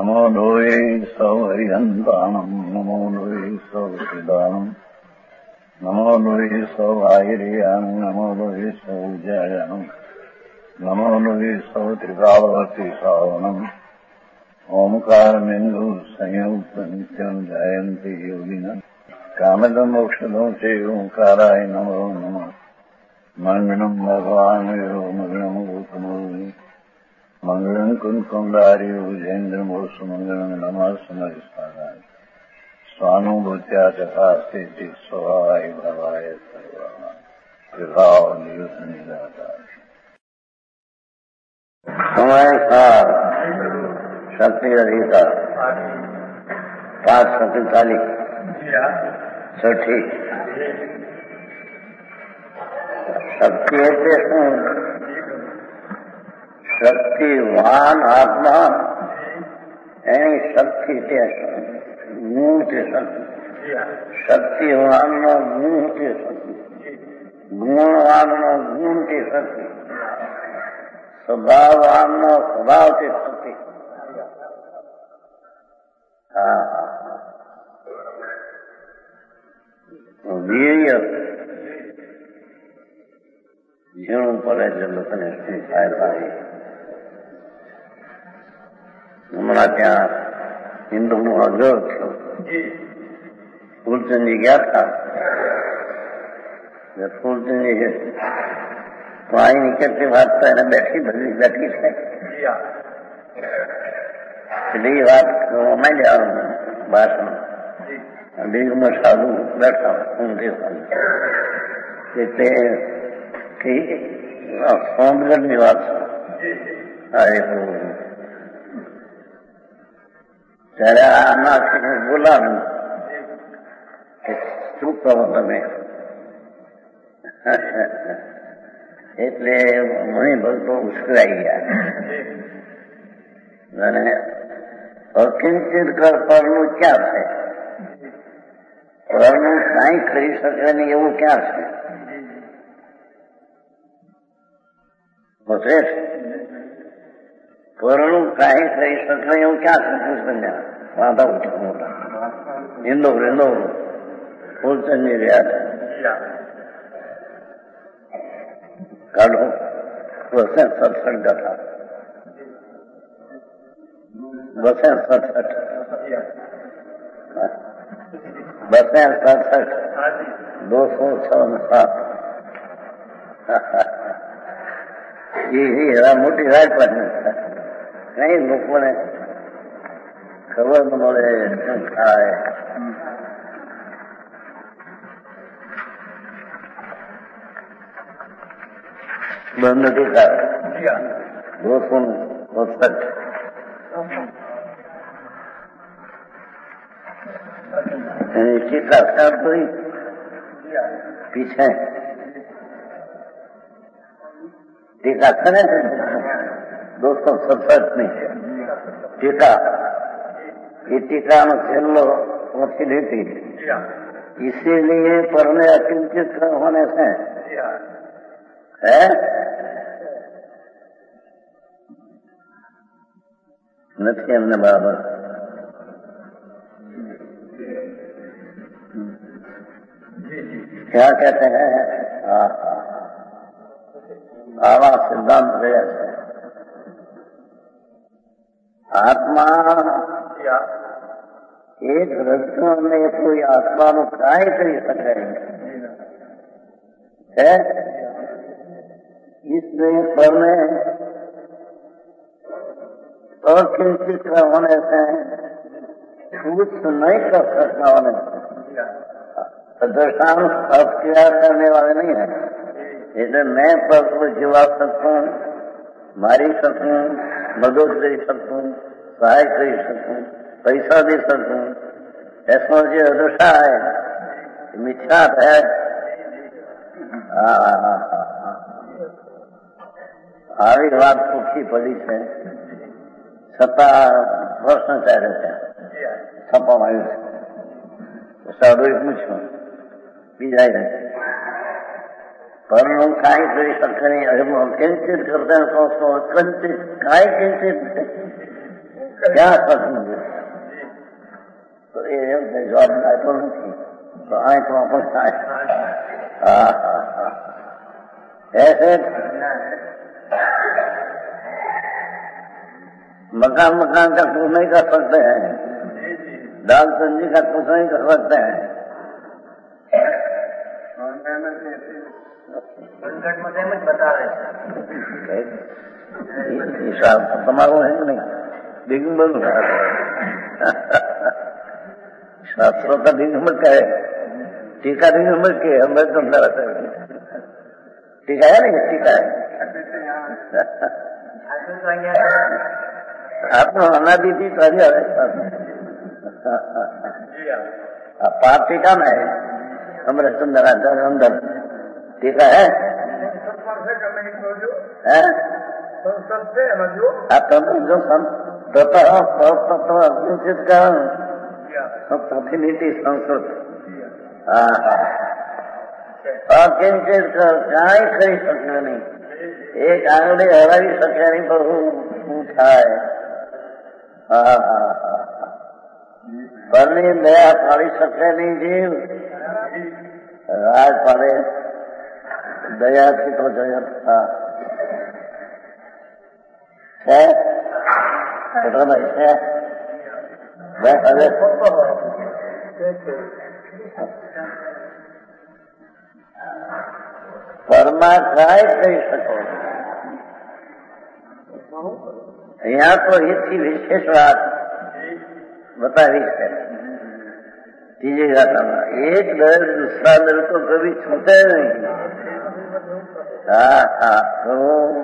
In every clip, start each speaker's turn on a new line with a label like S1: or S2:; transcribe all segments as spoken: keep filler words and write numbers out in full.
S1: नमो लोये सौहरिहन्ताणम् नमो लोये सौहृदानम् नमो लोये सौभागिर्याम् नमो लोये सौजायाम् नमो लोये सौत्रिकावती सावनम् ओंकारमेन्दु संयुक्त नित्यम् जयन्ति योगिनः कामदम् मोक्षदम् च ओंकाराय नमो नमः मङ्गलम् भगवान् यो मङ्गलम् भूतमोहि मंगलम कुंकुंडारी उजेन्द्रमो सुमंगलम नमः समरिस्तानाय स्वानुभूत्या चकास्ते स्वभावाय भवाय विभाव नियुक्त निराकार समय का शक्ति अधिकार पांच शक्तिशाली छठी शक्ति એટલે शक्तिवान आत्मा एनी शक्ति ते गुण ते शक्ति शक्तिवान नो गुण ते शक्ति गुणवान नो गुण ते शक्ति स्वभाववान नो स्वभाव ते शक्ति हाँ वीर्य जीवन पड़े जगत ने सहायता हमारा क्या हिंदू मुहाजर थो फूलचंद जी गया था जब फूलचंद जी तो आई निकलते बात तो बैठी भली बैठी थे यही बात मैं जा भाषण अभी मैं साधु बैठा उनके साथ सोमगढ़ निवास आए हो ત્યારે આના બોલાવ્યું કે શું કહો તમે એટલે મણી ભક્તો ઉશ્કેરાઈ ગયા અને અકિંચિત કર પરનું ક્યાં છે પરનું કાંઈ કરી શકે નહીં એવું ક્યાં છે પોતે પરણું કાંઈ કરી શકે એવું ક્યાં છે કૃષ્ણ વાંધા ઉઠ્યા મોટા ઇન્દોર ઇન્દોર ફૂલચંદી રહ્યા હતા કાઢો બસે સડસઠ ગઠા બસે સડસઠ બસે સડસઠ દો સો છ સાત એ મોટી રાજપાટ કઈ લોકોને ખબર ન મળે શું થાય બંધ નથી થાય દોસો ચોસઠ એની ટીકા સાફ કરી પીછે टीका करे दो सौ सड़सठ में टीका ये टीका में छेल्लो पहुंची देती इसीलिए परने अकिंचित होने से है नहीं हमने बराबर क्या कहते हैं हाँ आवा सिद्धांत रहा है आत्मा एक रस्तों में कोई आत्मा नो काय करी सके है इसलिए परने अकिंचित होने से कुछ नहीं कर सकता होने से दर्शांश अक्रिया करने वाले नहीं है એટલે मैं पद को जीवा सकूं मारी सकूं मदद कर सकूं सहाय कर सकूं पैसा दे सकूं ऐसा जो अदशा है मिथ्या है આવી વાત પૂછી પડી છે છતાં પ્રશ્ન ચાલે છે છાપવામાં આવ્યું છે સાધુએ પૂછ્યું બીજા परनु काय करी सकते नहीं अरे वो किंचित करते हैं तो उसको किंचित काय किंचित क्या समझे तो એ જવાબ આપ્યો નથી તો આંખમાં પણ થાય. હા હા હા ऐसे मकान मकान का कुछ नहीं कर सकते हैं, दाल सब्जी का कुछ नहीं कर सकते हैं. हिसाब તમારો है कि नहीं दिगंबर शास्त्रों का दिगंबर क्या है, टीका दिगंबर के हमें समझा रहता है. टीका है नहीं टीका है आपको अनादि थी तो अभी पाप टीका में है हमारे सुंदर अंदर टीका है आप जो संस्कृत का अफिनिटी संस्कृत अकिंचित કાંઈ કરી શક્યો નહીં. એક આંગળી હલાવી શકે નહીં તો શું થાય. હા હા હા પરની દયા પાડી શકે નહીં જીવ, રાજ પાડે દયાથી તો જગત હા છે કેટલો ભાઈ છે બસ હવે પરમાં કાંઈ કહી શકો. અહીંયા તો એથી વિશેષ વાત બતાવી છે ત્રીજી ગાથામાં. એક દર્દ દૂસરા દર્દ તો કભી છૂટે નહીં. हाँ हाँ तो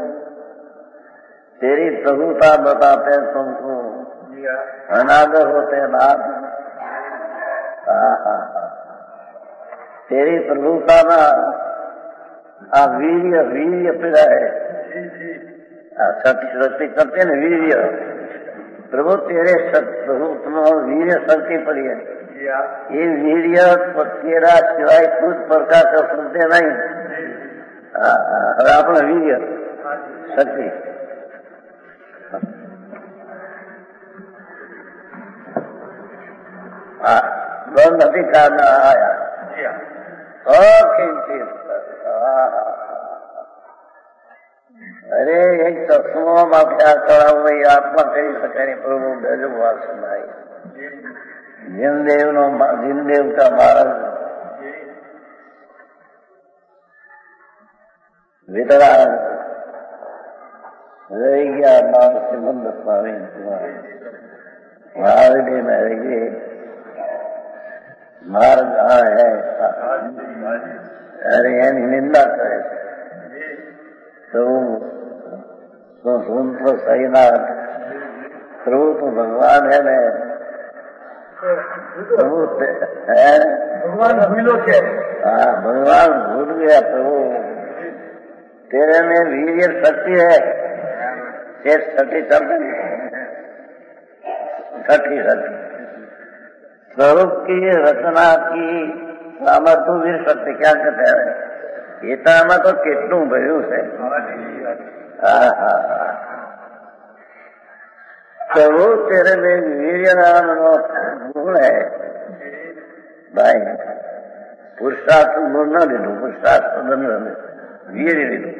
S1: तेरी प्रभुता बताते तुमको अनादर होते बात. हाँ हाँ हाँ तेरी प्रभुता ना आ वीर्य वीर्य पीड़ा है. शक्ति शक्ति करते न वीर्य प्रभु तेरे प्रभु तुम्हारा वीर्य शक्ति पड़ी है. ये वीर्य तेरा सिवाय कुछ प्रकार कर सकते नहीं. હવે આપણે વીર્ય શક્તિ બંધ નથી કારના આયા અકિંચિત. અરે એક ચશ્મો માફિયા કરાવો એ આત્મા કરી શકે નહીં. પ્રભુ ગજબ વાત સુનાઈ. જીનદેવ નો જીનદેવ કા મહારાજ वितराग रह गया नाम सिमंद स्वामी महाराज में रहिए मार्ग है. अरे यानी निंदा करे तो सुन तो सही ना प्रभु तो भगवान है न प्रभु है भगवान भूलो के. हाँ भगवान भूल गया प्रभु. तेरे में वीर्य शक्ति है. शेष शक्ति चलते शक्ति शक्ति स्वरूप की रचना की सामर्थ्य वीर शक्ति क्या कहते हैं. गीताમાં તો કેટલું ભર્યું છે. હા હા प्रभु तेरे में वीर्य नाम गुण है भाई. पुरुषार्थ गुण न લીધું પુરુષાર્थ वीर લીધું.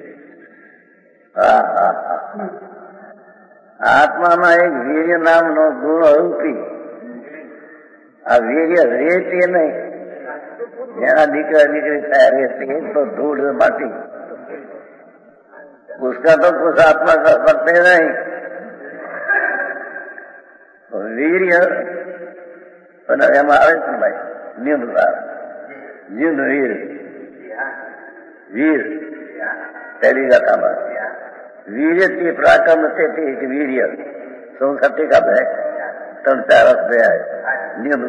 S1: હા હા હા આત્મામાં એક વીર્ય નામનો ગુણ રૂપી આ વીર્ય રેતી નહીં. જેના દીકરા દીકરી થયા રેતી તો ધૂળ માટી उसका तो कुछ आत्मा कर सकते नहीं. वीर्य एમાં આવે છે ભાઈ નિયમ જીવ વીર वीर पहली गाथाમાં वीर्य की पराक्रम से एक वीर्य संस्कृति का है तब चार है नियम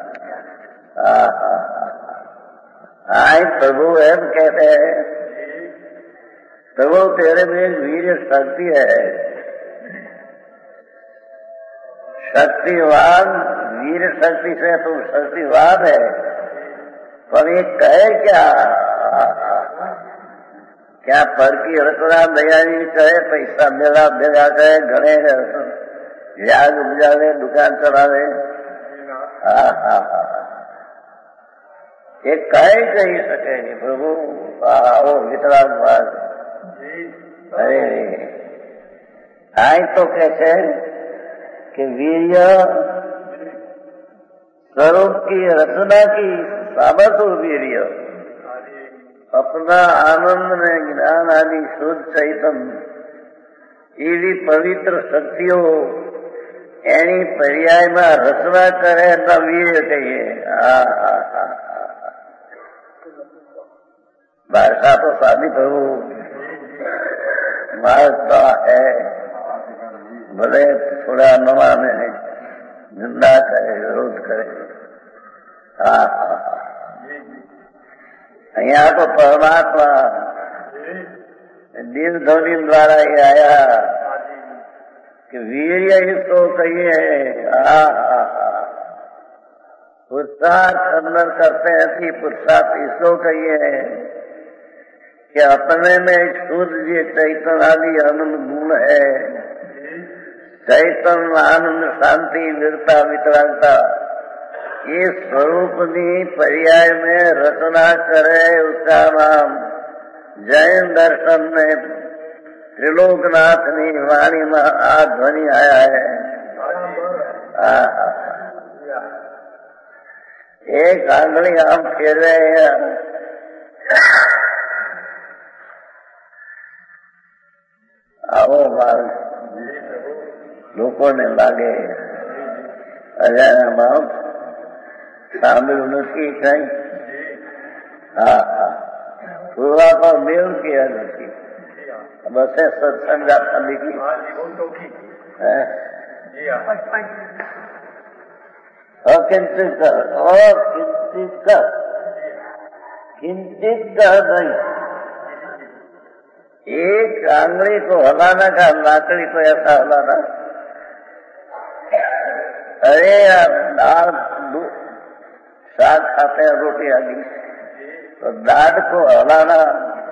S1: आए प्रभु एम कहते हैं प्रभु तेरे में वीर्य शक्ति है. शक्तिवान वीर शक्ति से तुम शक्तिवान है. पर ये कहे क्या क्या पर की रचना दयानी कहे पैसा मेरा भेगा कहे घणे याग उपजावे, दुकान चलावे, હા હા હા એ કઈ કહી શકે નહીં પ્રભુ. આવો વિતરાગ માર્ગ. અરે આ તો કે છે कि वीर्य स्वरूप की रचना की सामर्थ्य वीर्य अपना आनंद में ज्ञान आदि शुद्ध चैतन्य एवी पवित्र शक्तिओ एनी पर्याय में रचना करे तो वीर्य कहिए. भाषा तो सादी प्रभु मारता है, भले थोड़ा नवा में निंदा करे, विरोध करे. हाँ हाँ यहाँ तो परमात्मा दिल ध्वनि द्वारा ही आया कि वीर्य इसको कहिए. हाँ हाँ हाँ पुरुषार्थ अंदर करते हैं कि पुरुषार्थ इसको कहिए कि अपने में शुद्ध ये चैतन्य आदि आनंद गुण है. चैतन्य आनंद शांति वीरता वितरागता ये स्वरूप नी पर्याय में रचना करे उसका नाम जैन दर्शन में त्रिलोकनाथ नी वाणी में आ ध्वनि आया है. एक आंगली हम फेर रहे हैं. આવો માર્ગ લોકોને લાગે અજાણ્યા બાપ સાંભળ્યું નથી કઈ. હા હા પૂર્વા પર મેળ કયા નથી. બસે સત્સંગ આપવા દીધી અકિંચિત અકિંચિત किंचित नहीं. एक आंगली को हलाना का लाकड़ी को ऐसा हलाना. अरे दाल साग खाते हैं रोटी आदि तो दाद को हलाना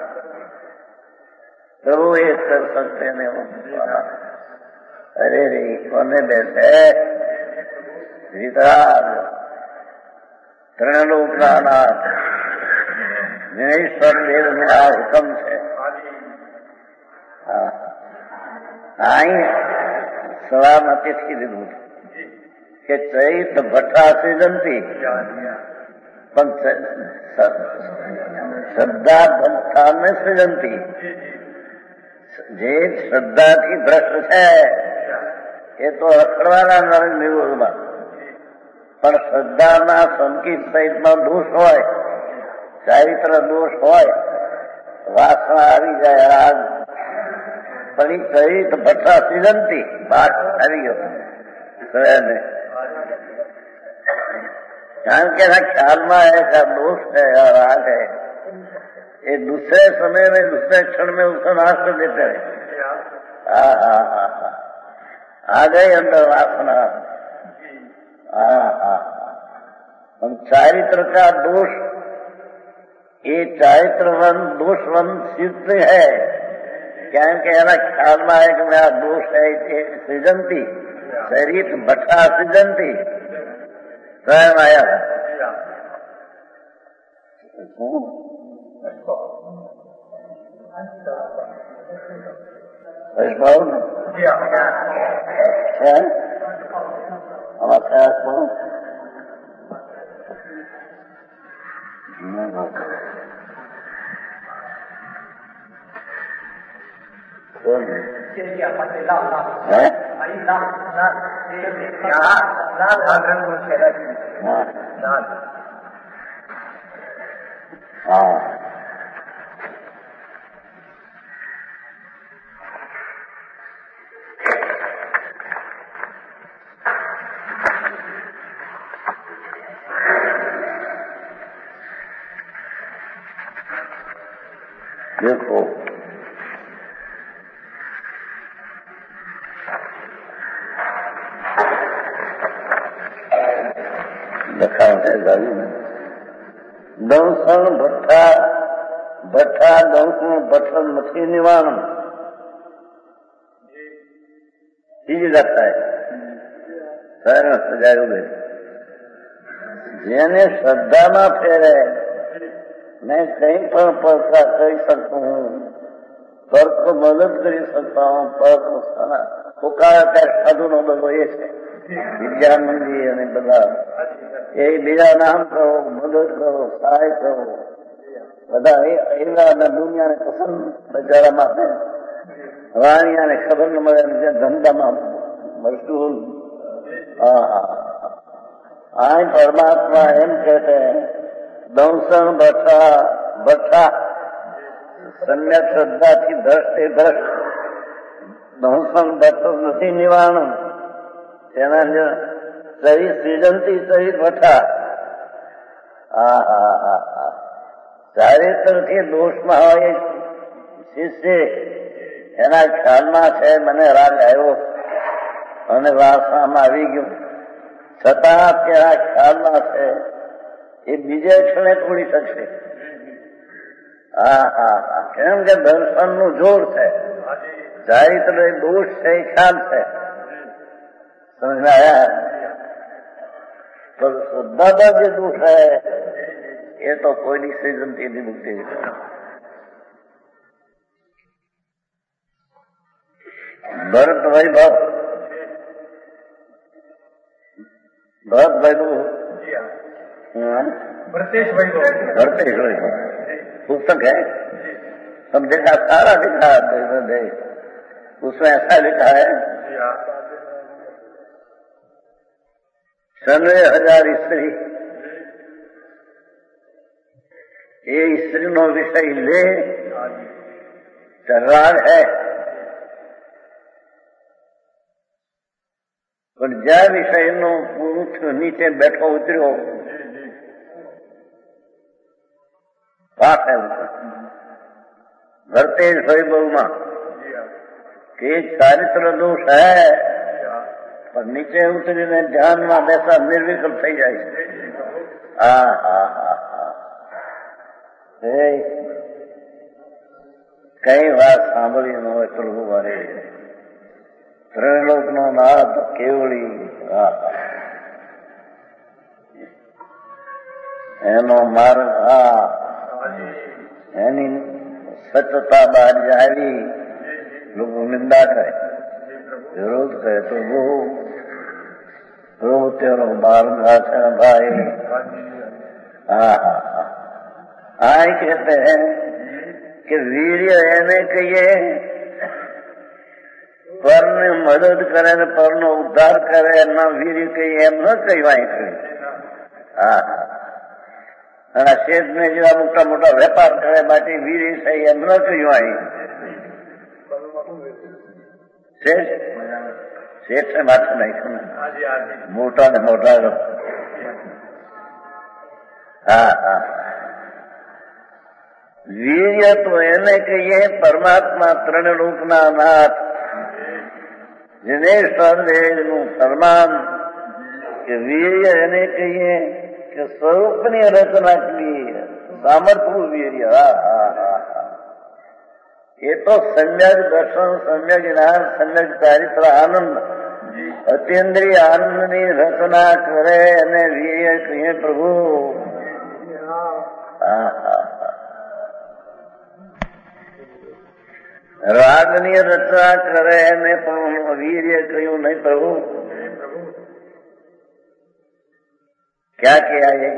S1: तो वो ये कर सकते नहीं. वो अरे रे कोने बैठे वितराग त्रिलोकनाथ ज्ञानेश्वर देव मेरा हुक्म है. आई सलामती थी દીધું કે ચૈત ભઠ્ઠા સૃજંતી પણ શ્રદ્ધા ભઠ્ઠા ને સૃજંતી. જે શ્રદ્ધાથી ભ્રષ્ટ છે એ તો અખડવાના નરક નિરોધમાં, પણ શ્રદ્ધાના સંકિત સહિતમાં દોષ હોય, ચારિત્ર દોષ હોય, વાસના આવી જાય, રાગ પણ એ ચરિત ભઠ્ઠા સૃજંતી પાઠ આવી ગયો ને. કારણ કે એના ખ્યાલમાં है का दोष है या राग है, ये दूसरे समय में दूसरे क्षण में उसका नाश कर देते हैं. हाँ हाँ हाँ हाँ आ गई अंदर वासना. हाँ हाँ हम चारित्र का दोष, ये चारित्रवन दोषवन सिद्ध है. કારણ કે એના ખ્યાલમાં આવે કે આ દોષ है સૃજંતી શરીર ભઠ્ઠા સૃજંતી સ્વયં આયા વૈષ્ણવ ને આમાં પ્રયાસ કરો. देखो લખાણ છે ગાયું ને દંસણ ભઠ્ઠા ભઠ્ઠા દંસણ ભઠ્ઠ મથી નિવારણ ચીજ લખता है. સજાયું ગયું. જેને શ્રદ્ધામાં ફેરે मैं कहीं पर पढ़ता कही सकता हूँ, पर को मदद કરી શકતા હું, પર પુકાર સાધુ નો બધો એ છે વિદ્યાનંદી અને બધા એ બીજા નામ કરો, મદદ કરો, સહાય કરો, બધા એવા દુનિયાને પસંદ બજારામાં વાણિયાને ખબર ન મળે ધંધામાં મશગુલ. આ પરમાત્મા એમ કહે દંસણ બઠા બઠા સમ્યક શ્રદ્ધાથી દ્રષ્ટે દ્રષ્ટ દંસણ બઠો નથી નિવારણ તેના સહી સૃજનથી સહી બઠા. હા હા હા હા ચારિત્રથી દોષમાં હોય શિષ્ય એના ખ્યાલમાં છે મને રાગ આવ્યો અને વાસણામાં આવી ગયું, છતાં ત્યાં ખ્યાલમાં છે એ બીજે ક્ષણે તોડી શકશે. હા હા હા કેમ કે દર્શન નું જોર છે, ચારિત્ર દોષ છે એ ખ્યાલ છે. સમજાયા? તો શ્રદ્ધામાં જે દોષ છે એ તો કોઈની સૃજનથી મુક્તિ. ભરત વૈભવ ભરત વૈભવ
S2: भरतेश वैभव
S1: भरतेश वैभव पुस्तक है, सब देखा सारा लिखा है, उसमें ऐसा लिखा है सन्वे हजार स्त्री ये स्त्री नो विषय ले राग है, पर ज्या विषय नो पुरुष नीचे बैठो उतरो पाप है उसका. भरतेश वैभव में कि चारित्र दोष है पर नीचे उतरीने ध्यान में बैसा निर्विकल्प थी जाए. हाँ हाँ हाँ हाँ कई बात सांभी न हो प्रभु वाले ત્રણલોક નો નાથ કેવળી એનો માર્ગ આ એની સચતા બહાર જાવી લોકો નિંદા કરે, વિરોધ કરે તો બહુ પ્રભુ તેનો માર્ગ છે ભાઈ. હા હા હા આ कहते हैं कि वीर्य એને કહીએ પર ને મદદ કરે ને પર નો ઉદ્ધાર કરે એના વીર કઈ એમ ન કહેવાય. હા અને શેઠ ને જેવા મોટા મોટા વેપાર કરે માટે વીર છે એમ ન કહેવાય. શેઠ શેઠ ને માથે નાખ્યું મોટા ને મોટા. હા હા વીર્ય તો એને કહીએ પરમાત્મા ત્રણ લોકના નાથ जिनेश्वर નું સન્માન કે વીર્ય એને કહીએ કે સ્વરૂપની રચના કરી સામર્થ્ય વીર્ય. હા હા હા એ તો સમ્યક દર્શન, સમ્યક જ્ઞાન, સમ્યક ચારિત્ર આનંદ, અતિન્દ્રિય આનંદની રચના કરે અને વીર્ય કહીએ પ્રભુ. હા હા રાગની રચના કરે એને પણ વીર્ય કહ્યું નહીં પ્રભુ. क्या किया है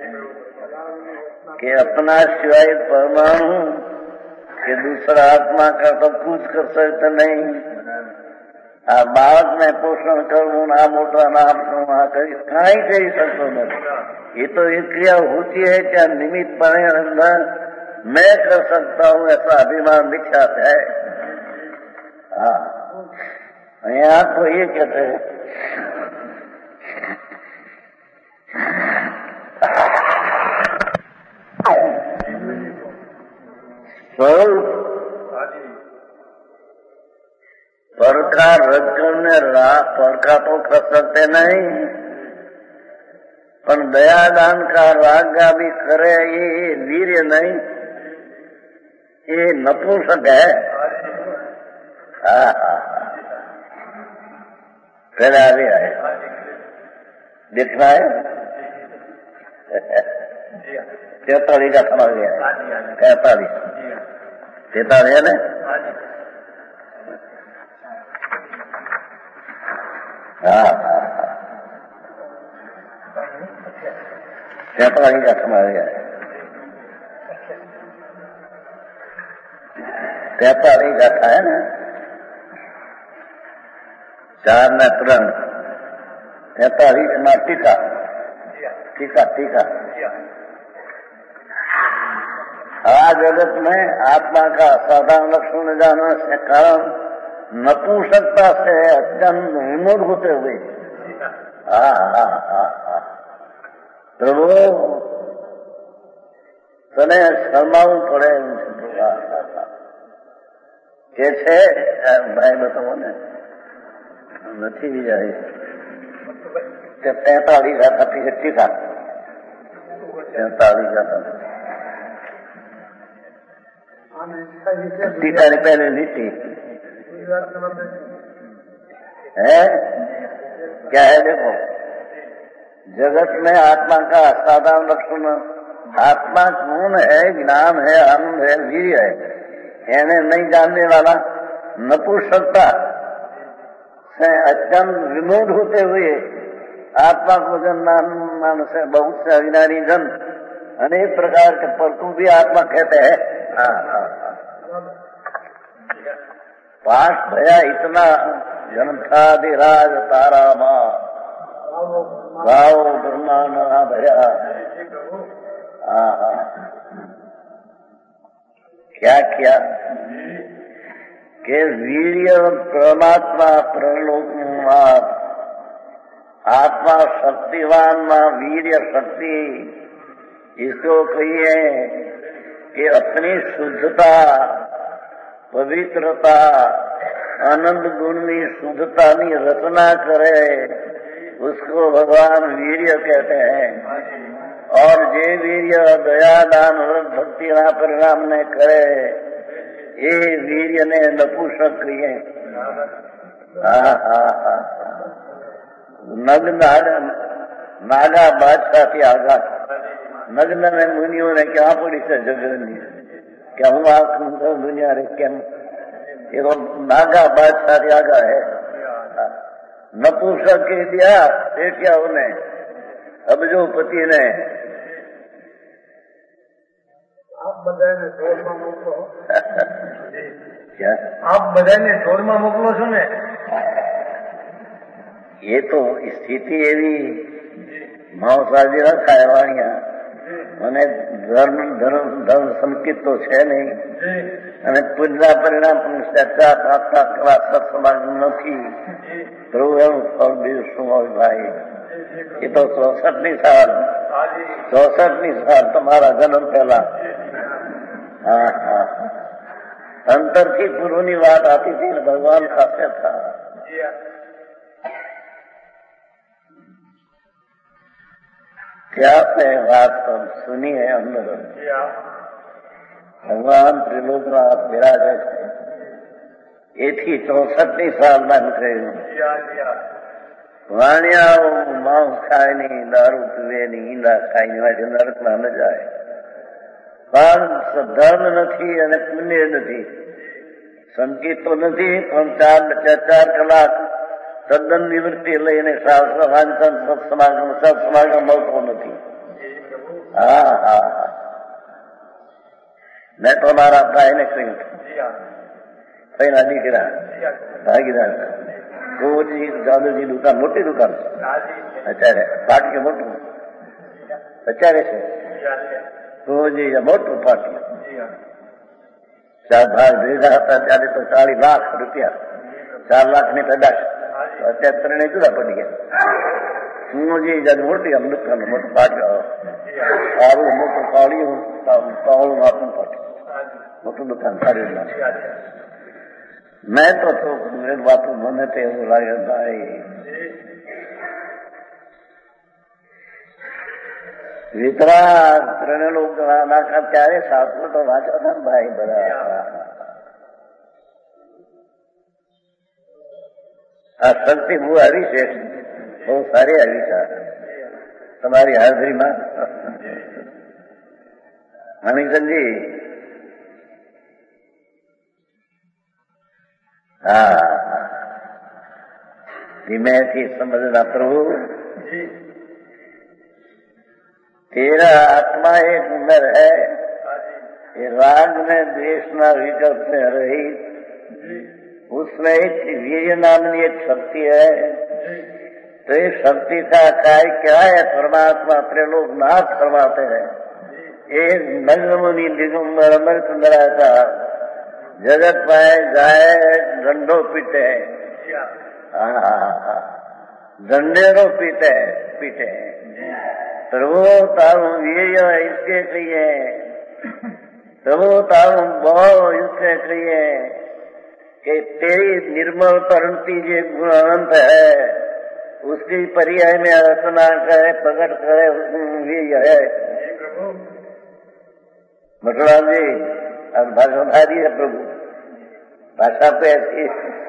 S1: कि अपना सिवाय परमाणु के दूसरा आत्मा का तो कुछ कर सकते नहीं. आ बालक में पोषण करूं ना मोटा नाम करूं कहीं कहीं कही सकते नहीं. ये तो एक क्रिया होती है क्या निमित्त पड़े अंदर मैं कर सकता हूं ऐसा अभिमान विख्यात है. हाँ यहाँ तो ये कहते हैं स्वरूप परखा रद करने परखा तो कर सकते नहीं, पर दयादान का रागा भी करे ये वीर्य नहीं, ये नपुंसक है. हाँ हाँ पहले आ रही है दिख रहा है? तैतालीस का समझ गया, तैतालीस तैतालीस है ना? हाँ हाँ हाँ, तैतालीस का समझ गया, तैतालीस का था है ना? चार ने त्रण तैतालीस में टीका टीका टीका। आ जगत में आत्मा का साधारण लक्षण जानने से कारण नपुंसकता से अत्यंत विमूढ़ होते हुए हाँ हाँ हाँ हाँ प्रभु तने शर्माવું પડે કે છે ભાઈ બતાવો ને નથી જાય तैतालीस आता टीका तैतालीस आता टीका ने पहले लीटी है क्या है? देखो जगत में आत्मा का साधारण लक्षण आत्मा कौन है, ज्ञान है, आनंद है, वीर्य है, इन्हें नहीं जानने वाला नपुंसकता से अत्यंत विमूढ़ होते हुए आत्मा को जन मान से बहुत से अज्ञानी जन अनेक प्रकार के परतु भी आत्मा कहते हैं। हाँ हाँ हाँ पास भया इतना जनथाधिराज तारा माँ गाओ ब्रह्मा ना भया। हाँ हाँ क्या किया कि वीर्य परमात्मा प्रलोक आत्मा शक्तिवान मां वीर्य शक्ति इसको कहिए कि अपनी शुद्धता पवित्रता आनंद गुणनी शुद्धता की रचना करे उसको भगवान वीर्य कहते हैं। और जे वीर्य दया दान व्रत भक्ति ना परिणाम ने करे ये वीर्य ने नपुंसक कहिए। हाँ हाँ हाँ नग्न नागा बादशाह थी आगा नग्न में मुनियों ने क्या पड़ी से जगनी क्या हुआ दुनिया रे क्या ये तो नागा बादशाह थी आगा है नपुंसक के दिया क्या उन्हें अब जो पति ने
S2: आप बधाने ढोल में मोकलो
S1: क्या
S2: आप बधाने ढोल में मोकलो छो ने
S1: ये तो स्थिति एवी मांसाहारी ना खायवाणिया મને ધર્મ ધર્મ ધર્મ સંકિત તો છે નહીં અને પૂજના પરિણામ પણ ચર્ચા પ્રાર્થના કરવા સત્સમાજ નથી પ્રભુ એનું ફળ બીજું શું હોય ભાઈ? એ તો ચોસઠની સાલ ચોસઠની સાલ તમારા જન્મ પહેલા હા હા અંતરથી પૂર્વની વાત આતી હતી ને ભગવાન પાસે था क्या से बात तो सुनी है अंदर भगवान त्रिलोकनाथ विराजे छे एथी चौसठनी साल में निकळ्यो वाणियाओ मांस खाय नहीं दारू पीवे नहीं ईंदा खाय नहीं नरक में न जाए पण धर्म નથી અને પુણ્ય નથી સંકેત તો નથી પણ ચાર ચાર કલાક તદ્દન નિવૃત્તિ લઈને શાસ્ત્ર વાંચન સત્સમાગમ સત્સમાગમ મળતો નથી। હા હા હા મેં તો મારા ભાઈને કહ્યું ભાઈના દીકરા ભાગીદાર ગોજી દાદાજી દુકાન મોટી દુકાન અત્યારે પાટીએ મોટું અત્યારે છે ગોજી મોટું પાટી ચાર ભાગ ભેગા હતા ત્યારે તો ચાલીસ લાખ રૂપિયા ચાર લાખ ની પેદાશ અત્યારે ત્રણે જુદા પડી ગયા। હું જે જયારે મોટી આમ દુકાન મોટું પાટો સારું મોટું કાળિયું પાવળું આપવું પડે મોટું દુકાન સારી મેં તો બાપુ મને તો એવું લાગે ભાઈ વિતરા ત્રણે લોક નાખા ત્યારે શાસ્ત્રો તો વાંચો હતા ને ભાઈ બધા આ શક્તિ બહુ આવી છે બહુ સારી આવી છે તમારી હાજરીમાં મણિકરજી હા धीमेથી समझना प्रभु तेरा आत्मा एक हुनर है ये राग में द्वेष न विकल्प से रहित उसमें एक वीर्य नामनी एक शक्ति है तो इस शक्ति का कार्य क्या है परमात्मा त्रिलोक नाथ करवाते हैं एक नगमुनि दिगंबर अमर सुंदरा का जगत पाए जाए डंडो पीटे दंडेरो पीटे पीटे प्रभु तारू वीर्य इसके कहिए प्रभु तारू भाव इसके कहिए कि तेरी निर्मल परंती जो गुण अनंत है उसकी पर्याय में रचना करे प्रकट करे वीर्य है मटुराम जी अब भाषाधारी है प्रभु भाषा पे ऐसी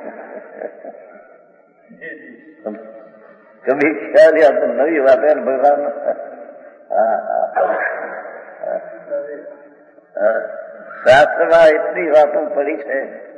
S1: कभी ख्याल या तो नवी बात है भगवान शास्त्र में इतनी बातों पड़ी है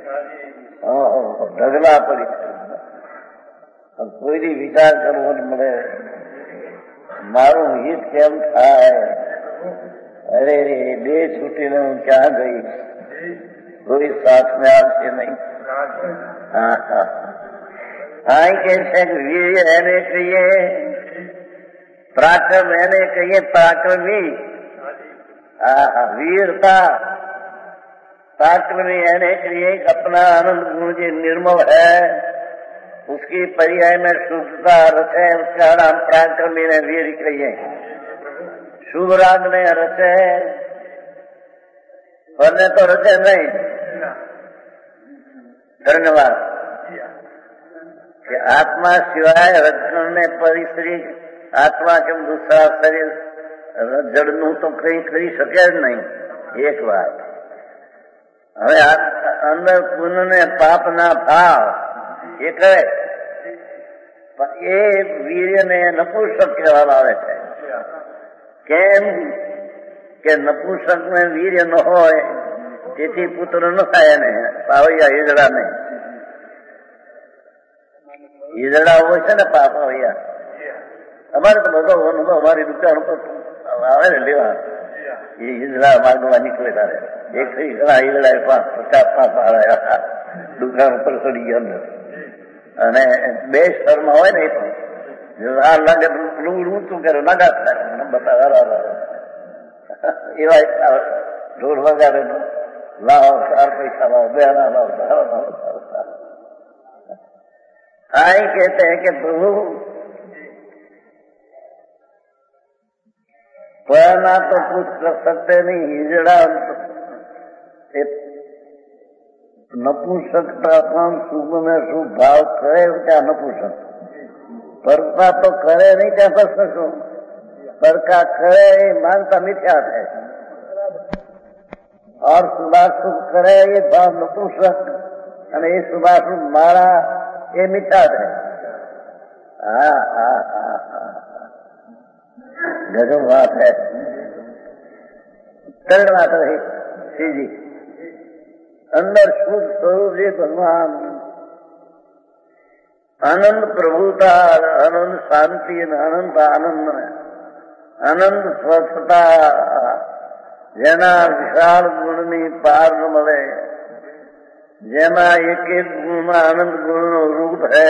S1: ढगला पड़ी है कोई भी विचार करવો મળે મારું હિત કેમ થાય અરે બે છૂટીને હું ક્યાં ગઈ कोई साथ में आपसे नहीं हाँ हाँ हाँ कैसे वीर रहने कहिए पराक्रम रहने कहिए पराक्रमी हाँ वीरता पराक्रमी रहने के लिए अपना आनंद गुण जो निर्मल है उसकी पर्याय में शुद्धता रस है उसका नाम पराक्रमी ने वीर कहिए शुभ राग ने रस है वरने तो रसे नहीं धन्यवाद कि आत्मा सिवाय रजगण ने परिश्री आत्मा के दूसरा शरीर जड़नु तो कहीं કરી શકે જ નહીં એક વાત હવે અંદર પુણ્ય ને પાપ ના ભાવ એ કરે એ વીર્ય ને નપુંસક કહેવામાં આવે છે કેમ કે નપુંસક ને વીર્ય ન હોય તેથી પુત્ર ન થાય ને પાવૈયા ઈજડા નહીં ઈજડા હોય છે ને પાપ પાવૈયા અમારે તો બધો અનુભવ અમારી દુકાન ઉપર આવે ને લેવા એ ઈજડા માર્ગમાં નીકળે તારે એક ઘણા ઈજડા પાંચ પચાસ પાંચ આવ્યા દુકાન ઉપર ચડી ગયા અંદર અને બે સ્તરમાં હોય ને એ પણ આ લાગે ઊંચું કરે નાગા બતાવે એવા ઢોર વગાડે લાવો ચાર પૈસા લાવો બે ના લાવો हाँ ही कहते हैं कि प्रभु पढ़ना तो कुछ कर सकते नहीं हिजड़ा नपुंसकता પણ શુભ में શુભ ભાવ કરે ત્યાં નપુંસક પરકા તો કરે નહીં ત્યાં પસકો પરકા કરે એ માનતા મિથ્યા છે और શુભાશુભ કરે એ ભાવ નપુંસક અને એ શુભાશુભ મારા ये मिथ्या है हाँ हाँ हाँ हाँ गजब बात है करण बात रही श्री जी अंदर शुद्ध स्वरूप जी भगवान आनंद प्रभुता आनंद शांति अनंत आनंद आनंद स्वस्थता जेना विशाल गुणनी पार न મળે જેમાં એક એક ગુણમાં આનંદ ગુણનો રૂપ है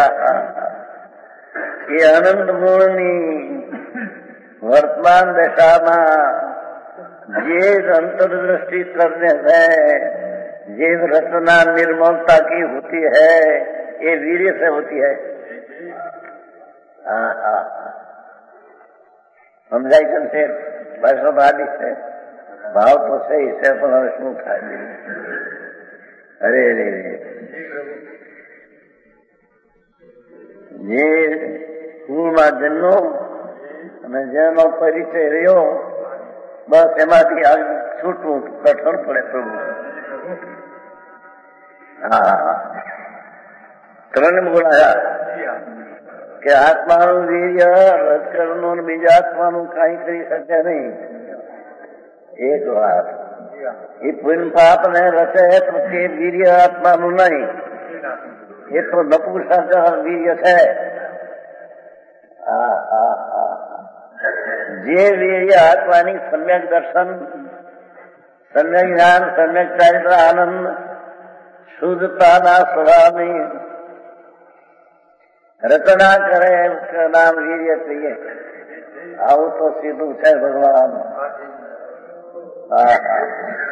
S1: એ આનંદ ગુણની વર્તમાન દશામાં જે अंतर्दृष्टि करने से જે रचना निर्मलता की होती है ये वीर्य से होती है हाँ हाँ समझाई कम से वैष्णवादी से भाव तो सही से પણ શું થાય અરે રે જે સ્કૂલમાં જન્મો અને જેનો પરિચય રહ્યો બસ એમાંથી છૂટવું કઠણ પડે પ્રભુ હા ત્રણ બોલાયા કે આત્માનું વીર્ય રજકરણનું બીજા આત્માનું કાંઈ કરી શકે નહીં. એક વાત એ પુણ્ય પાપ ને રચે તો તે વીર્ય આત્માનું નહીં, એ તો નપુંસક વીર્ય છે. જે વીર્ય આત્માની સમ્યક દર્શન, સમ્યક જ્ઞાન, સમ્યક ચારિત્ર, આનંદ, શુદ્ધતાના સ્વભાવની રચના કરે उसका नाम વીર્ય કહીએ. આવું તો સીધું છે ભગવાન. હા હા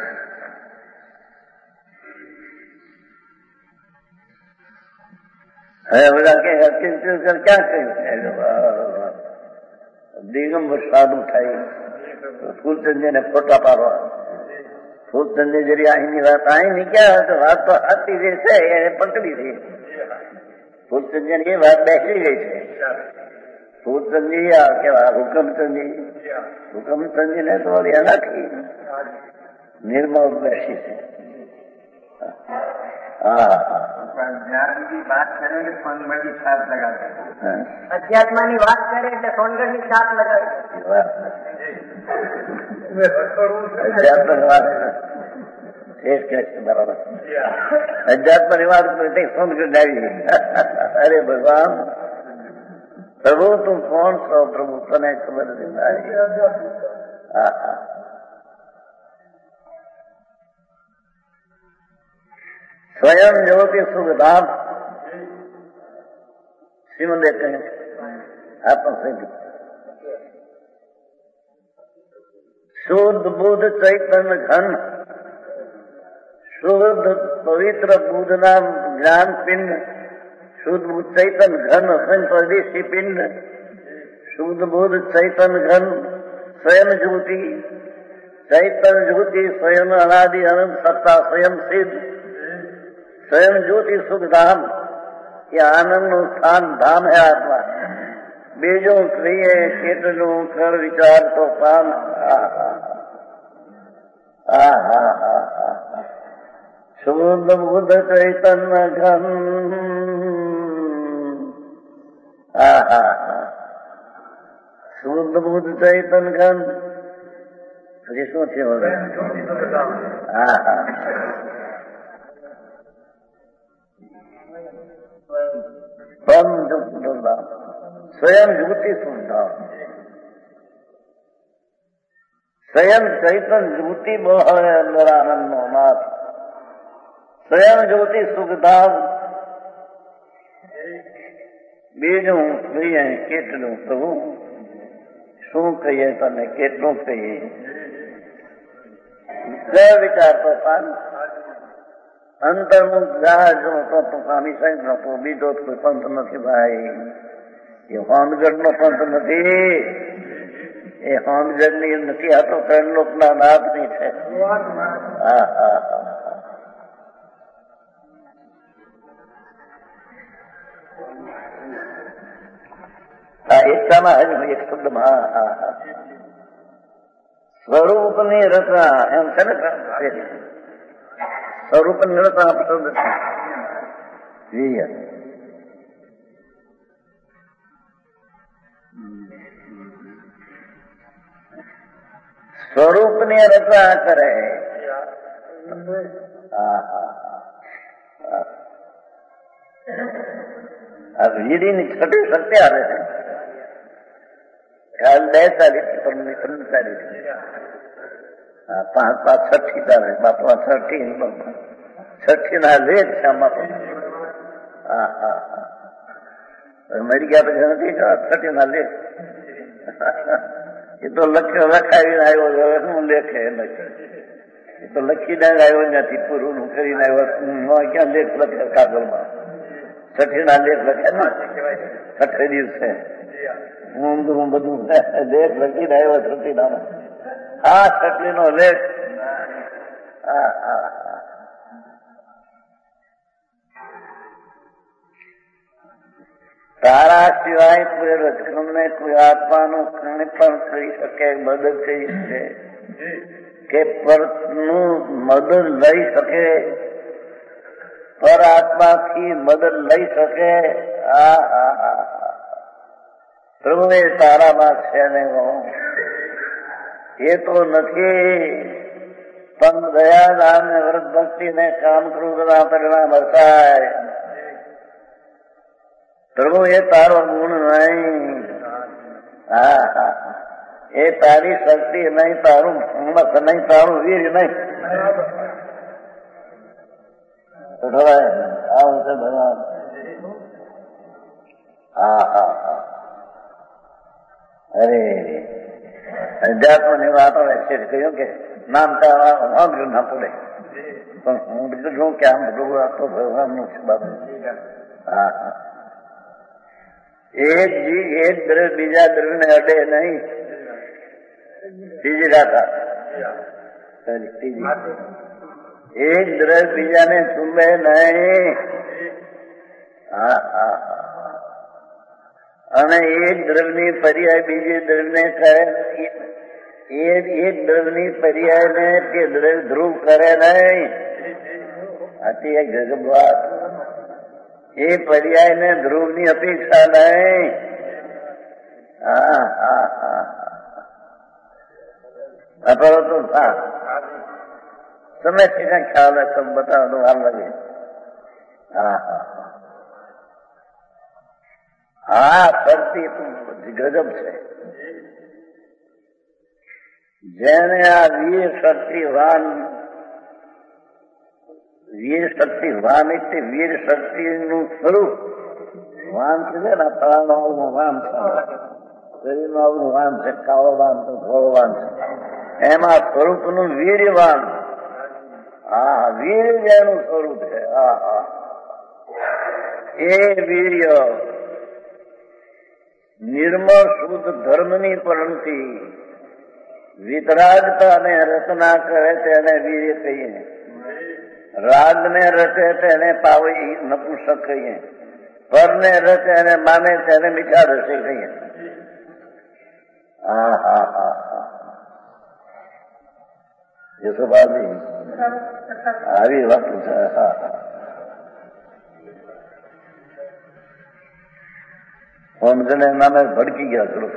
S1: હવે બધા કે ક્યાં કહ્યું દિગંબર સાધુ થાય ફૂલચંદને ફોટા પાડવા. ફૂલચંદ જરી અહીંની વાત અહીંની ક્યાં તો વાત તો સાચી જે છે એને પકડી છે. ફૂલચંદ એ વાત બેસી ગઈ છે. ફૂલચંદી કેવા હુકમચંદી, હુકમચંદી ને તો નાખી નિર્મળ બેસી છે.
S3: અધ્યાત્માની વાત કરે એટલે સોનગઢની છાપ લગાવી.
S1: બરાબર અધ્યાત્મની વાત સોનગઢ આવી. અરે ભગવાન પ્રભુ તું કોણ છો? પ્રભુ તને ખબર નથી. હા હા स्वयं ज्योति सुखधाम श्रीमंद कहते हैं आत्मसिद्ध शुद्ध बुद्ध चैतन्य घन, शुद्ध पवित्र बुद्ध नाम ज्ञान पिंड, शुद्ध बुद्ध चैतन्य घन स्वदेशी पिंड, शुद्ध बुद्ध चैतन्य घन स्वयं ज्योति, चैतन्य ज्योति स्वयं अनादि अनंत सत्ता स्वयं सिद्ध, स्वयं ज्योति सुख धाम. ये आनंद નું સ્થાન ધામ હે આત્મા. બીજું કહીએ કેટલું કર વિચાર તો પામ. શુદ્ધ બુદ્ધ ચૈતન્ય ઘન. શુદ્ધ બુદ્ધ ચૈતન્ય ઘન. પછી શું છે? હા હા स्वयं ज्योति सुधा, स्वयं चैतन्य ज्योति मोह अंदर आनंद मोहनाथ, स्वयं ज्योति सुखधाम. બીજું કહીએ કેટલું પ્રભુ શું કહીએ તને કેટલું કહીએ? વિચાર તો પાન અંતર્મુખ જહાજો તો સ્વામી સાહેબ નો બીજો કોઈ પંથ નથી ભાઈ. એ હોમગઢ નો પંથ નથી, એ હોમગઢ ની નથી, આ તો ત્રણ લોક ના નાથ ની છે. હા હા હા એકતામાં હજ એક શબ્દમાં હા હા સ્વરૂપ ની રચના એમ છે ને. સ્વરૂપ નિરતા શબ્દ વીર્ય. સ્વરૂપ ની રચના કરે. આ વીડી ની છઠ્ઠી શક્તિ આવે છે. ખ્યાલ બે ચાલીસ ત્રણ ચાલીસ પાંચ પાંચ છઠ્ઠી ચાલે. બાપા છઠ્ઠી છઠ્ઠી ના લેખ છે આમાં. હા હા હા મરી ગયા પછી નથી છઠ્ઠી ના લેખ. એ તો લખ્યો લખાવીને આવ્યો. હું લેખે એ તો લખીને આવ્યો નથી. પૂરું કરીને આવ્યો. ક્યાં લેખ લખે કાગળમાં? છઠ્ઠી ના લેખ લખે ને છઠ્ઠે દિવસે ઊંધું બધું લેખ લખીને આવ્યો છઠ્ઠી નામાં. આ છઠ્ઠી નો લેખ. તારા સિવાય કોઈ રજક્રમ ને કોઈ આત્માનું કણ પણ કરી શકે, મદદ કરી શકે કે પરનું મદદ લઈ શકે, પર આત્માથી મદદ લઈ શકે. આ હા હા પ્રભુ એ તારામાં છે ને એ તો નથી પણ દયાદાન ને વ્રત ભક્તિ ને કામ ક્રોધના પરિણામ હસાય. પ્રભુ એ તારો ગુણ નહીં. હા હા એ તારી શક્તિ નહીં, તારું હિંમત નહીં, તારું વીર નહીં. આવું છે ભગવાન. હા હા હા અરે અધ્યાત્મ ની વાતો છે કહ્યું કે નામ સાંભળ્યું ના પડે પણ હું બીજું છું કે આમ બધું આ તો ભગવાનનું છે બાબુ. હા હા એક જી એક દ્રવ્ય બીજા દ્રવ્ય ને અડે નહીં. ત્રીજી રાતા ત્રીજી એક દ્રવ્ય બીજાને ચૂંબે નહીં. હા હા અને એક દ્રવ્યની પર્યાય બીજી દ્રવ્યને કરે, એક દ્રવ્યની પર્યાય ને કે દ્રવ્ય ધ્રુવ કરે નહીં. આથી એક ગજબ વાત. એ પર્યાય ને ધ્રુવ ની અપેક્ષા નહીં. હા હા હા અપરો તો હા समय से क्या ख्याल है सब बता दो हाल लगे. હા હા હા શક્તિ ગજબ છે. જેને આ વીર શક્તિવાન વીર શક્તિવાન એટલે વીર શક્તિનું સ્વરૂપ વાન છે ને પ્રાણનું વાન છે, શરીરનું વાન છે, કાળો વાન છે, ધોળો વાન છે, એમાં સ્વરૂપનું વીર્યવાન. હા વીર જેનું સ્વરૂપ છે. હા હા એ વીર્ય નિર્મળ શુદ્ધ ધર્મની પરંતુ વિતરાગતા ને રચના કરે તેને વીર્ય કહીએ. રાગ ને રચે તેને પાવી નપુંસક કહીએ. પર ને રચે એને માને તેને મીઠા રસે કહીએ. હા હા હા હા એ તો બાજી આવી વાતો છે. હા હા સમજને નામે ભડકી ગયા થોડું.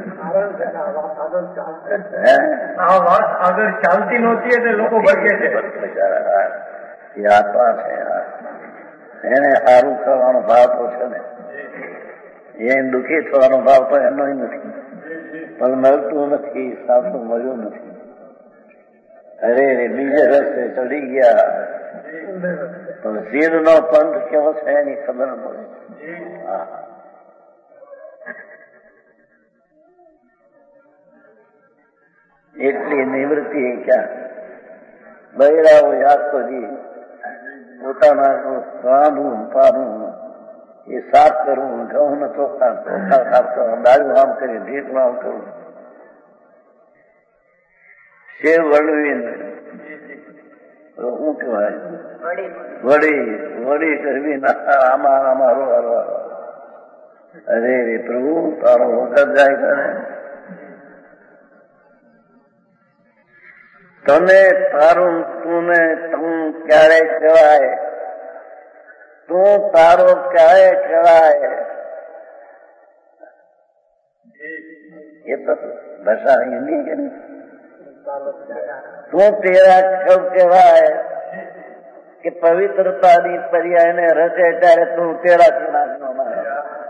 S2: આ વાત આગળ ચાલતી નહોતી એટલે લોકો ભડકે છે.
S1: એ આત્મા છે. એને સારું થવાનો ભાવ તો છે ને, એ દુઃખી થવાનો ભાવ તો એનો નથી, પણ મળતું નથી, સાચું મળ્યું નથી. અરે બીજે રસ્તે ચડી ગયા પણ સીધ નો પંથ કેવો છે એની ખબર ન પડે. હા એટલી નિવૃત્તિ ક્યાં બૈરાઓ યાદ કરી પોતાના રાંધવું પાડવું એ સાફ કરવું, ઘઉં ને ચોખા ચોખા સાફ કરવું, દાળું આમ કરી ઢીકણું આમ કરવું, સેવ વળવી શું કહેવાય વળી વળી કરવી આમાં આમાં રો હરવા. અરે રે પ્રભુ તારો વખત જાય કરે. તને તારું તું ને તું ક્યારે કહેવાય, તું તારો ક્યારે કહેવાય એ તો ભાષા હિન્દી કે નહીં. તું તેરા કબ કહેવાય કે પવિત્રતાની પર્યાય ને રચે ત્યારે તું તેરા ચુનાવનો મારે.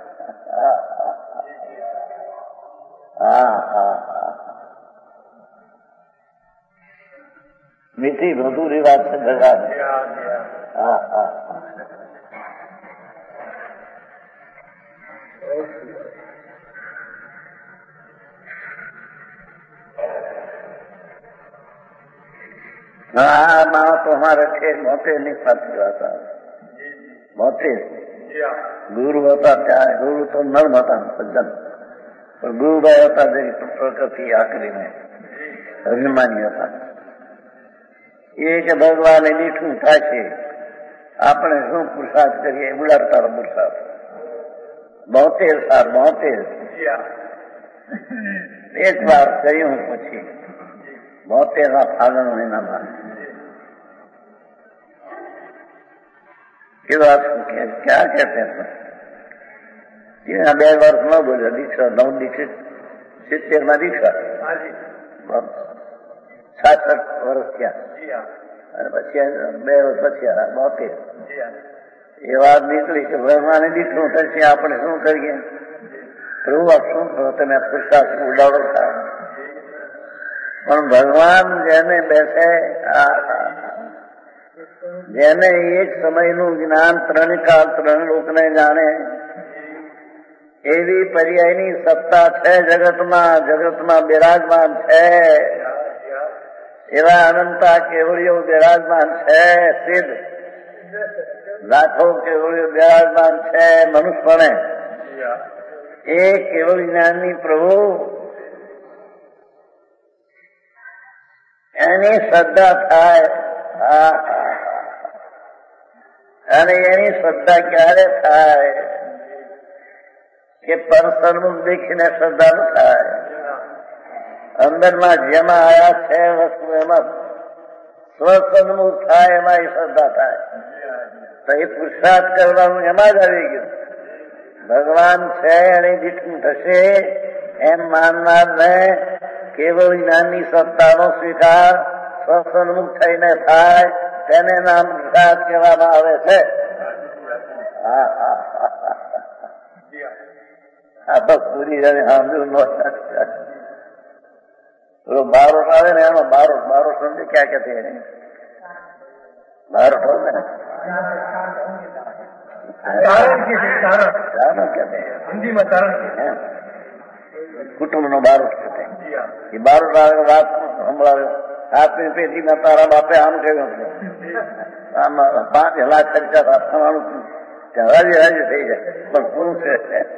S1: હા હા હા મીઠી મધુરી વાત છે ભગવાન. હા હા हाँ माँ तो हमारे थे मोते नहीं पाती होता मोते गुरु होता क्या है, गुरु तो नर्म होता सज्जन, पर गुरु भाई होता देवी प्रकृति आखिरी में अभिमानी होता. એ કે ભગવાન એ મીઠું થશે, આપણે શું પુરુષાર્થ કરીએ, ઉડાડતા પુરુષાર્થ બોતેર સાર બોતેર એક વાર કહ્યું પછી બોતેર ના ફાગણ મહિનામાં क्या कहते हैं બે વર્ષ ન બોલ્યો દીક્ષા નવ દીક્ષિત સિત્તેર માં દીક્ષા સાસઠ વર્ષ થયા અને પછી બે વર્ષ પછી બોતેર એ વાત નીકળી કે ભગવાને દીકરું થશે આપણે શું કરીએ પ્રભુ આપ શું કરો તમે પુરુષાર્થ ઉડાડો થાય પણ ભગવાન જેને બેસે જેને એક સમયનું જ્ઞાન ત્રણ કાળ ત્રણ લોકને જાણે એવી પર્યાયની સત્તા છે જગતમાં જગતમાં બિરાજમાન છે એવા અનંતા કેવળીઓ બિરાજમાન છે સિદ્ધ લાખો કેવળીઓ બિરાજમાન છે મનુષ્યપણે એ કેવળ જ્ઞાનની પ્રભુ એની શ્રદ્ધા થાય અને એની શ્રદ્ધા ક્યારે થાય કે પર સન્મુખ દેખીને શ્રદ્ધા ન થાય અંદરમાં જેમાં આયા છે વસ્તુ એમાં સ્વસન્મુખ થાય એમાં એ શ્રદ્ધા થાય તો એ પુરુષાર્થ કરવાનું એમાં જ આવી ગયું ભગવાન છે એને દીઠું થશે એમ માનનાર ને કેવળ જ્ઞાનની સત્તાનો સ્વીકાર સ્વસન્મુખ થઈને થાય તેને નામ પુરુષાર્થ કહેવામાં આવે છે હા હા આ તો પૂરી જાણે સાંભળ્યું ન બારોટ આવે ને એમાં બારોટ બારોટ સમજે ક્યાં કહેते हैं બારોટ हो ना
S2: हिंदी में कारण
S1: કુટુંબ નો બારોટ કહેते એ બારોટ આવે વાત સંભળાવ્યો આપની પેટીમાં તારા બાપે આમ કહ્યું આમાં પાંચ લાખ ખર્ચા થવાનું રાજી રાજી થઈ જાય પણ શું છે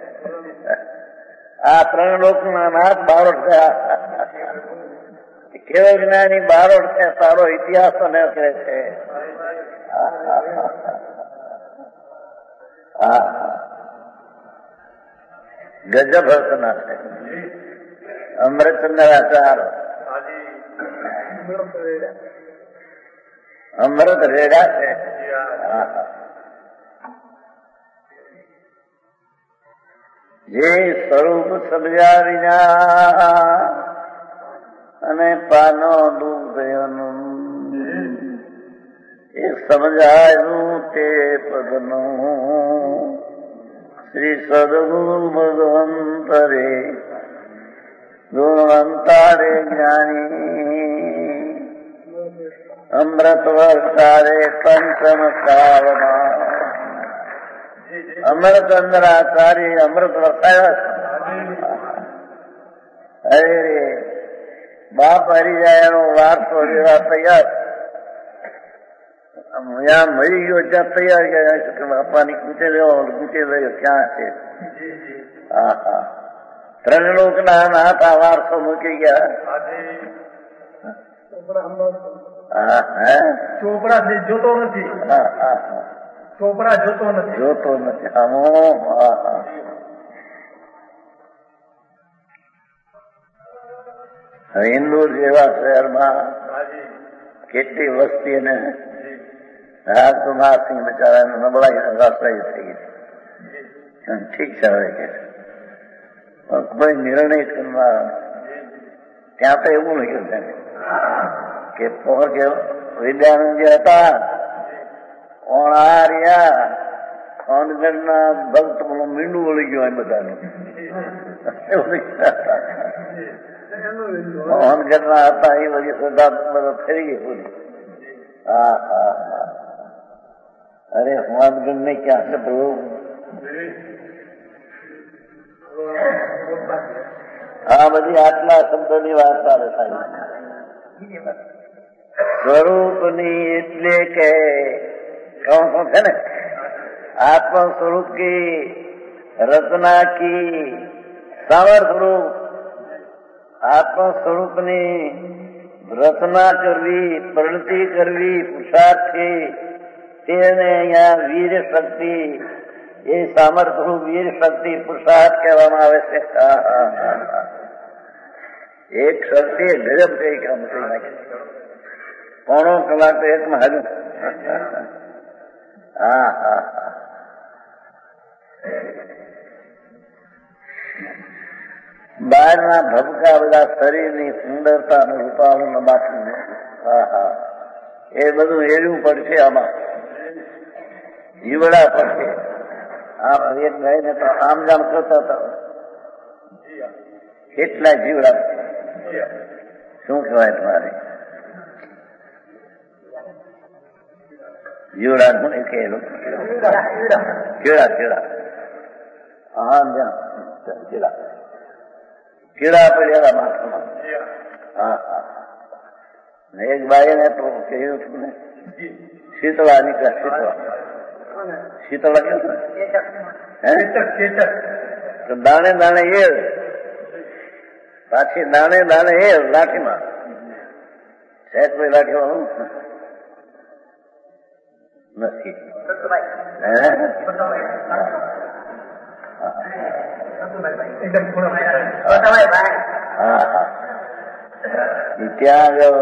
S1: આ ત્રણ લોકના નાથ બારોટ થયા કેવળ જ્ઞાની બારોટ છે તારો ઇતિહાસ અને કહે છે ગજબ રચના છે અમૃતચંદ્રાચાર અમૃત રેડા છે જે સ્વરૂપ સમજ્યા વિના અને પાનો દુઃખનું એ સમજાયું તે પદનું શ્રી સદગુરુ ભગવંતરે ગુણવંતારે જ્ઞાની અમૃત વર્ષારે પંચમ શ્રાવણા અમરચંદ્રાચાર્ય અમૃત વરસાયા અરે રે બાપ હરી જાય એનો વારસો લેવા તૈયાર ત્યાં મરી ગયો ત્યાં તૈયાર ગયા બાપાની કૂચે લેવો કૂચે લઈ ક્યાં છે હા હા ત્રણ લોક ના નાથ આ વારસો મૂકી ગયા હા હે
S2: ચોપડા જોતો નથી
S1: હા હા હા
S2: ચોપડા જોતો નથી
S1: જોતો નથી આમો હા હા હવે ઇન્દોર જેવા શહેરમાં કેટલી વસ્તી ને રાજકુમારસિંહ બિચારા નબળાઈ રાસાઈ થઈ ગઈ ઠીક છે હવે કે કોઈ નિર્ણય કરવા ત્યાં તો એવું લખ્યું છે કે પહોંચે વિદ્યાનંદ જે હતા ઓણારિયા ખાનગઢના ભક્ત મીંડું વળી ગયું એ બધાનું ખાનગઢના હતા એ બધી શ્રદ્ધા બધા ફરી ગઈ પૂરી હા હા હા અરે ખાનગઢ ને ક્યાં છે પ્રભુ આ બધી આટલા શબ્દોની વાત ચાલે સાહેબ સ્વરૂપની એટલે કે कौन कौन है ना आत्मा स्वरूप की रचना की सामर्थ्य रूप आत्मा स्वरूपની રચના કરવી પ્રવૃત્તિ કરવી પુરુષાર્થથી તેને અહીંયા વીર શક્તિ એ સામર્થ્ય વીર શક્તિ પુરુષાર્થ કહેવામાં આવે છે એક શક્તિ ગજબ કઈ કામ કરી નાખે પોણો કલાક તો એકમાં હાજર હા હા બહારના ધબકા બધા શરીરની સુંદરતા અને રૂપાળું બાકી. હા હા, એ બધું એળવું પડશે આમાં, જીવડા પડશે. આમ એક ગાયને તો આમ જામ કરતા હતા, કેટલા જીવડા. શું કહેવાય તમારે જીવડા શું કે કેળા કેળા હા કેળા કેળા પડેલા માથામાં. હા હા, એક બાઈ ને તો કહ્યું હતું ને શીતળા નીકળ્યા. શીતળા શીતળા કેવું તો દાણે દાણે એ પાછી દાણે દાણે એ લાઠીમાં સેટ ભાઈ લાઠીમાં નથી. ત્યાં આગળ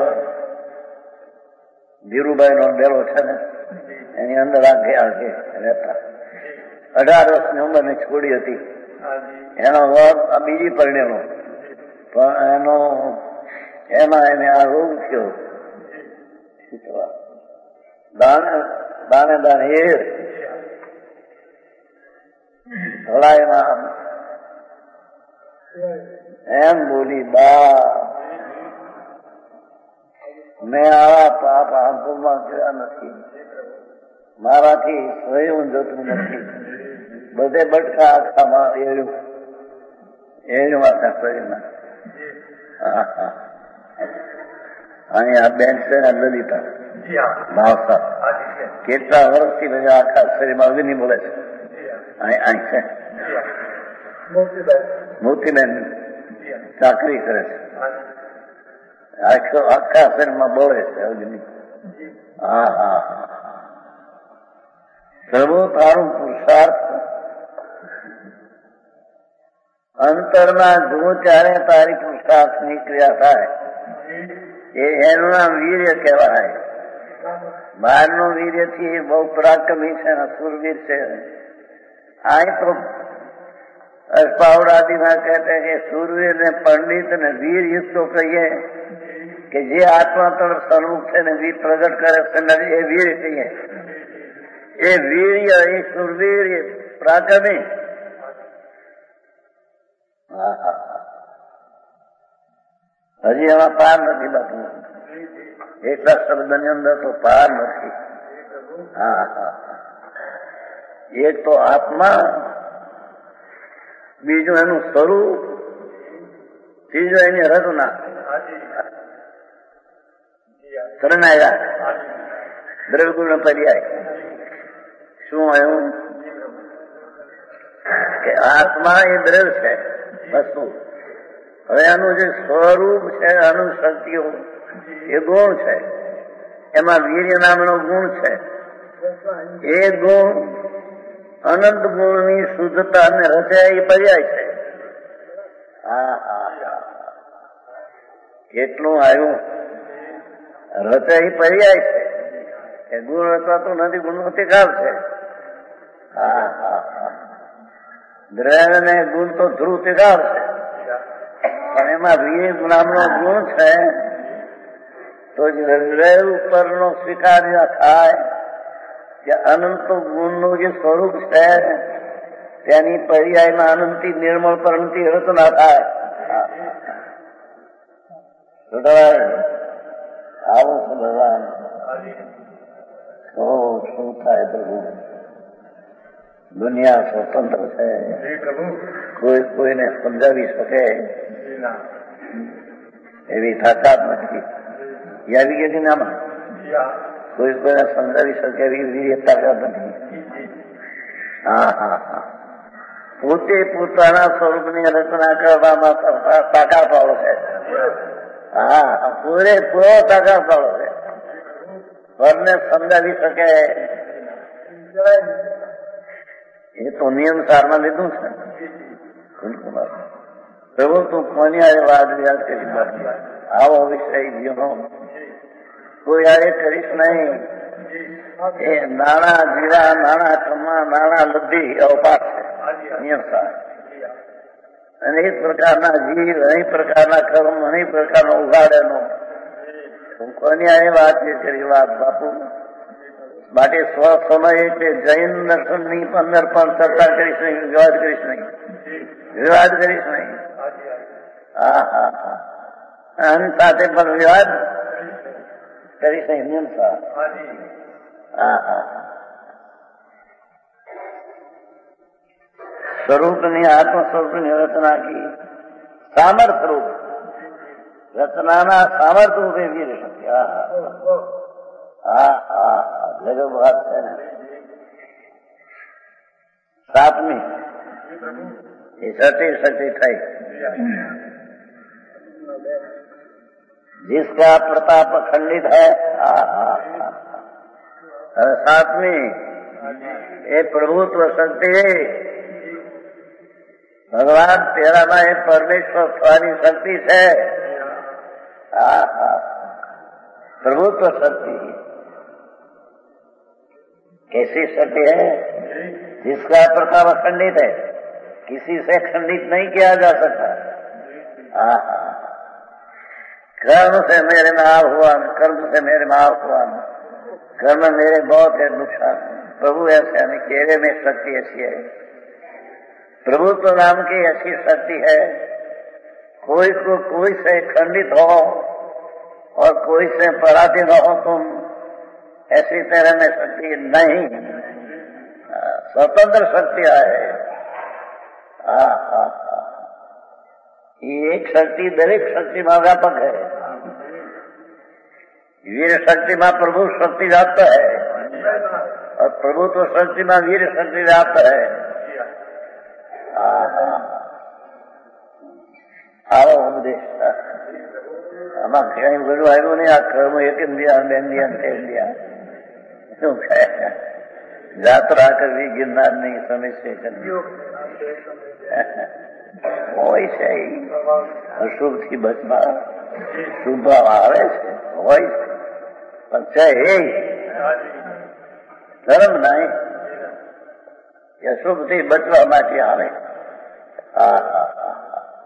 S1: ધીરુભાઈ નો ડેરો છે ને, એની અંદર આગે આગે રહેતા. અઢાર વર્ષની ઉંમરની છોડી હતી. એનો વર બીજી પરણેલો, પણ એનો એમાં એને આ રોગ થયો. દાણે દાણે દાણે એ ધડાઈમાં એમ બોલી, બા મેં આવા પાપ આંખોમાં કર્યા નથી, મારાથી સહયું જતું નથી. બધે બટકા આખામાં એળ્યું એળ્યું આખા શરીરમાં. હા હા, અહીંયા બેન છે ને લલિતા ભાવતા, કેટલા વર્ષથી બધા આખા શરીરમાં અગ્નિ બોલે છે. અહીં છે મોતીબેન ચાકરી કરે છે, આખો આખા શરીરમાં બોલે છે અગ્નિ. હા હા, સર્વો તારું પુરુષાર્થ અંતરમાં જો ત્યારે તારી પુરુષાર્થની ક્રિયા થાય એ એનું નામ વીર્ય કહેવાય. બહારનું વીર્ય થી બહુ પરાક્રમી છે, સુરવીર છે. આ તો અષ્ટાવડાદીમાં કહેતા કે સુરવીર ને પંડિત ને વીર યુક્તો કહીએ કે જે આત્મા તરફ સન્મુખ છે ને વીર પ્રગટ કરે છે, એ વીર કહીએ. એ વીર્ય એ સુરવીર પરાક્રમી. હા હા, હજી એમાં પાર નથી બાકી. એટલા શબ્દની અંદર તો પાર નથી. હા હા, એક તો આત્મા, બીજું એનું સ્વરૂપ, ત્રીજું એની રચના. ત્રણાયા દ્રવ્યગુણ પર્યાય. શું આવ્યું કે આત્મા એ દ્રવ્ય છે વસ્તુ. હવે આનું જે સ્વરૂપ છે, આનું શક્તિઓ એ ગુણ છે. એમાં વીર્ય નામનો ગુણ છે. એ ગુણ અનંત ગુણની શુદ્ધતા ને રચાય એ પર્યાય છે. હા હા, કેટલું આવ્યું રચાય એ પર્યાય છે. એ ગુણ રચાતું નથી, ગુણ અતિકાળ છે. હા હા હા, દ્રવ્ય ને ગુણ તો ધ્રુવ તિકાળ છે, પણ એમાં વીર નામનો ગુણ છે તો દ્રવ્ય ઉપરનો સ્વીકાર થાય કે અનંત ગુણનું જે સ્વરૂપ છે તેની પર્યાયમાં અનંતી નિર્મળ પરણતી રચના થાય. આવું છે ભગવાન. શું થાય પ્રભુ? દુનિયા સ્વતંત્ર છે, કોઈ કોઈને સમજાવી શકે એવી તાકાત નથી. આવી ગઈ છે આમાં, કોઈ કોઈને સમજાવી શકે એવી વીર્ય તાકાત નથી. હા હા હા, પોતે પોતાના સ્વરૂપની રચના કરવામાં તાકાત વાળો છે. હા, પૂરેપૂરો તાકાત વાળો છે. ઘરને સમજાવી શકે એ તો નિયમ સારમાં લીધું છે. પ્રભુ તું કોની આ વાત યાદ કરી બાકી આવો વિષય જીવનો કોઈ આ કરીશ નહીં. એ નાણા જીરા, નાણા કમા, નાણા લબ્ધી અવપાસ છે નિયમ સાર. અનેક પ્રકારના જીવ, અનેક પ્રકારના કર્મ, અનેક પ્રકારનો ઉગાડેનો કોની આ વાત કરી વાત બાપુ માટે સ્વ સમય તે જૈન દર્શનની અંદર પણ ચર્ચા કરીશ નહીં, વિવાદ કરીશ નહીં, વિવાદ કરીશ નહીં. હા હા હા અહં સાથે પણ વિવાદ કરીશ નહીં. હિંસા હા હા સ્વરૂપની આત્મ સ્વરૂપની રચના કી સામર્થ રૂપ રચનાના સામર્થ રૂપે વીર શક્તિ. હા હા હા ગજબ વાત છે ને. સાતમી એ સતી શક્તિ થઈ जिसका प्रताप खंडित है. सातवीं ये प्रभुत्व शक्ति भगवान तेरा में ये परमेश्वर स्वामी शक्ति है. प्रभुत्व शक्ति कैसी शक्ति है? जिसका प्रताप खंडित है, किसी से खंडित नहीं किया जा सकता. कर्म से मेरे में आप हुआ, कर्म से मेरे में आप हुआ, कर्म मेरे बहुत है नुकसान. प्रभु ऐसे नहीं, तेरे में शक्ति ऐसी है. प्रभुत्व नाम की ऐसी शक्ति है, कोई को कोई से खंडित हो और कोई से पराधीन हो तुम, ऐसी तरह में शक्ति नहीं. स्वतंत्र शक्ति है. हाँ हाँ एक शक्ति दरेक शक्ति में व्यापक है. वीर शक्ति में प्रभु शक्ति व्याप्त है और प्रभुत्व शक्ति में वीर शक्ति व्याप्त है. आओ उपदेश આમાં કઈ બધું આવ્યું નહીં. આ કર્મ એક ઇન્ડિયા બે ઇન્ડિયા તે ઇન્ડિયા શું કહે યાત્રા કરવી ગિરનારની સમસ્યા કરવી હોય છે. અશુભથી બચવા શુભ આવે છે હોય છે પણ છે એ ધર્મ નહીં એ અશુભથી બચવા માટે આવે. હા હા હા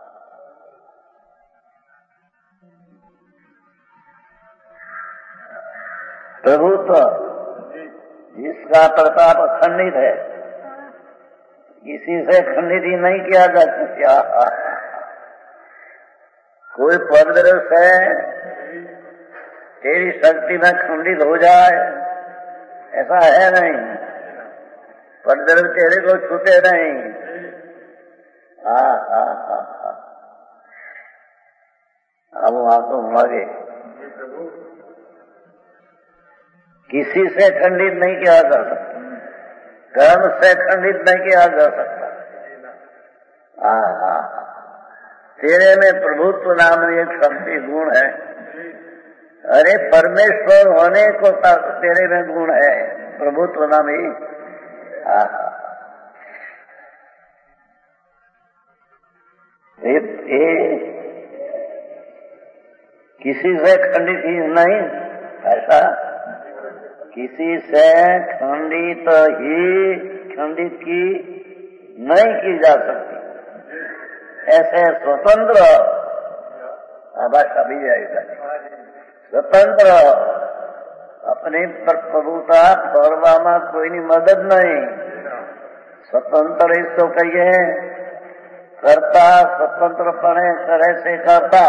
S1: प्रभुत्व जिसका प्रताप खंडित है, किसी से खंडित ही नहीं किया जा सकता. कोई पदद्रव्य से तेरी शक्ति में खंडित हो जाए ऐसा है नहीं. पदद्रव्य तेरे को छूटे नहीं. हाँ हाँ हाँ हाँ अब वहां तो मांगे किसी से खंडित नहीं किया जा सकता, कर्म से खंडित नहीं किया जा सकता. हाँ हाँ तेरे में प्रभुत्व नाम एक शक्ति गुण है. अरे परमेश्वर होने को तेरे में गुण है, प्रभुत्व नाम ही. हाँ हाँ ये, ये किसी से खंडित ही नहीं. ऐसा किसी से खंडित ही खंडित की नहीं की जा सकती. ऐसे स्वतंत्र भाषा भी जाएगा. स्वतंत्र अपनी प्रभुता करवामा कोईनी मदद नहीं. स्वतंत्र इसको कहिए करता स्वतंत्रपणे करे से करता.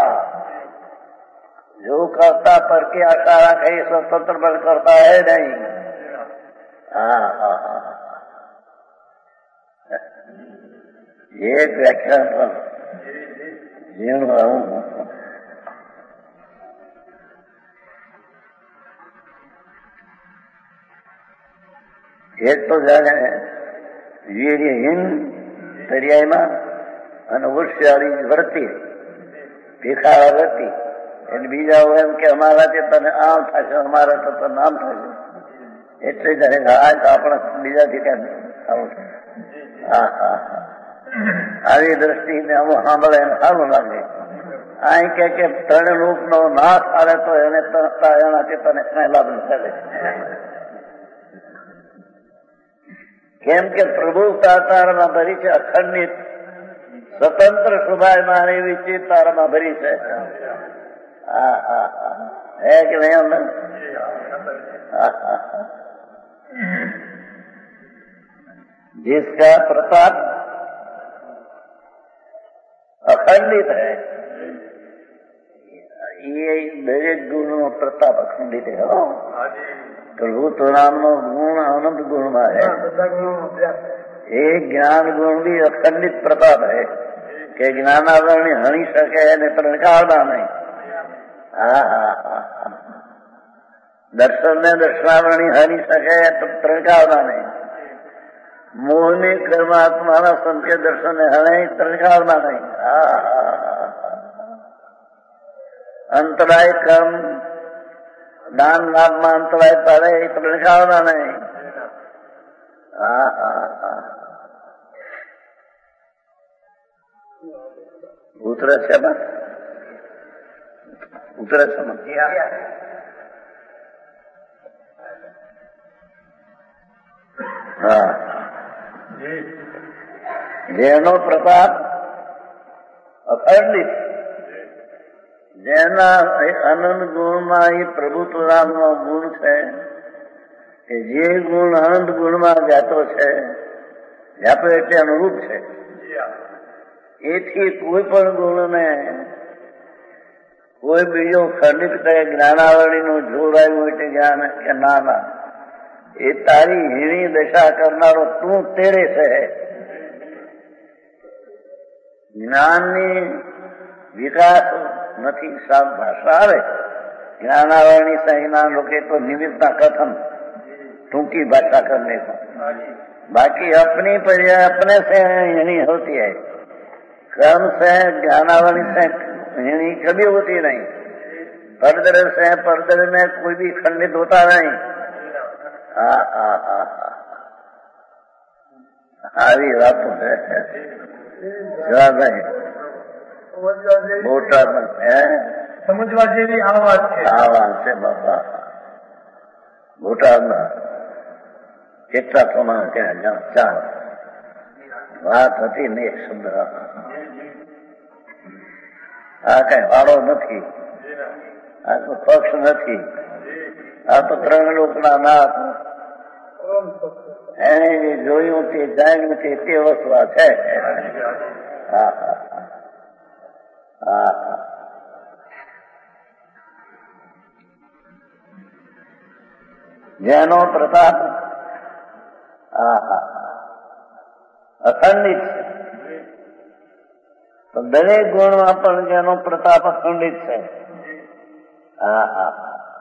S1: जो करता पर की आशा रखे स्वतंत्र बन करता है नहीं. हाँ हाँ हाँ ये व्याख्यान पर जीवन हूँ. एक तो जाने વીર્યહીન દરિયામાં અને હોશિયારી વર્તી ભીખાવા વર્તી એને બીજા હોય એમ કે અમારાથી તને આમ થશે, અમારા તો તને આમ થશે. એટલે જ આ તો આપણા બીજાથી કેમ આવું છે. હા હા હા આવી દ્રષ્ટિને આવું સાંભળે એને સારું લાગે. અહીં કે ત્રણ રૂપનો નાશ આવે તો એને એનાથી તને કઈ લાભ ન થાય. કેમ કે પ્રભુ તાતારમાં ભરી છે અખંડિત સ્વતંત્ર શોભાયમાન એવી ચિત્ત તારામાં ભરી છે. હા હા હા હે કે નહીં અમને? હા હા હા. जिसका प्रताप अखंडित है, ये दरेक गुण नो प्रताप अखंडित है. हो प्रभु तो नाम नो गुण अनंत गुण में है. एक ज्ञान गुण भी अखंडित प्रताप है कि ज्ञानावरणी हणी सके ने तरणकावना नहीं. हाँ हाँ हाँ हाँ. दर्शन ने दर्शनावरणी हणी सके तो तरणकावना नहीं. मोहनी कर्मात्मा संत दर्शन ने हणे तरणकावना नहीं. अंतराय कर्म दान लाभ में अंतराय पारे तरणकावना नहीं. उतरे છે બસ ઉતરે છે હા જેનો પ્રતાપ અખંડિત, જેના અનંત ગુણમાં એ પ્રભુત્વનો ગુણ છે કે જે ગુણ અનંત ગુણમાં વ્યાતો છે, વ્યાતો એટલે અનુરૂપ છે. એથી કોઈ પણ ગુણને કોઈ બીજો ખંડિત કરે જ્ઞાનાવરણીનું જોડાયું એટલે જ્ઞાન કે ના ના એ તારી હીણી દશા કરનારો તું તેરે છે. જ્ઞાનની વિકાસ નથી સાફ ભાષા આવે. ज्ञानावरणी से ज्ञान रोके तो निमित्त कथन टूंकी भाषा करने को. बाकी अपनी पर्याय अपने से यही होती है. कर्म से ज्ञानावरणी से यही कभी होती नहीं. परदर से परदर में कोई भी खंडित होता नहीं. हा हा हा આવી વાત છે. મોટા
S2: સમજવા જેવી આ વાત છે.
S1: આ વાત છે બાપા. મોટા કેટલા પ્રમાણ ત્યાં ચાલ વાત હતી ને એક શબ્દ. આ કઈ વાળો નથી, આ તો પક્ષ નથી, આ તો ત્રણ લોકના નાથ. એને જે જોયું તે જાણ્યું તે તે વસ્તુ આ છે. હા હા હા હા. જેનો પ્રતાપ હા હા અખંડિત છે. તો દરેક ગુણમાં પણ જેનો પ્રતાપ અખંડિત છે. હા હા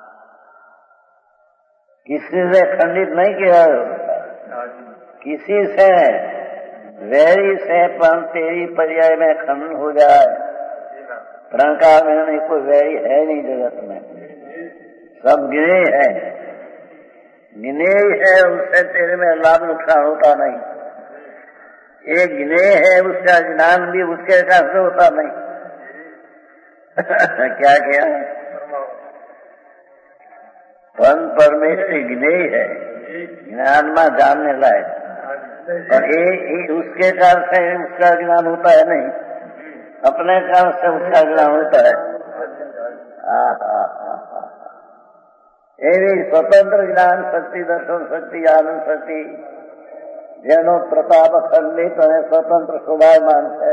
S1: किसी से खंडित नहीं किया, किसी से वैरी से पर तेरी पर्याय में खंडन हो जाए. प्रणकार में नहीं कोई वैरी है नहीं जगत में, सब गिने है. गिने है उससे तेरे में लाभ नुकसान होता नहीं. एक गिने है उसका ज्ञान भी उसके कारण से होता नहीं. क्या किया पन परमेश्वरी ज्ञेय है, ज्ञान में जानने लायक. और ये, ये उसके कारण से उसका ज्ञान होता है नहीं, अपने कारण से उसका ज्ञान होता है. ये भी स्वतंत्र ज्ञान शक्ति, दर्शन शक्ति, आनंद शक्ति જેનો પ્રતાપ અખંડિત અને स्वतंत्र शोभायमान है.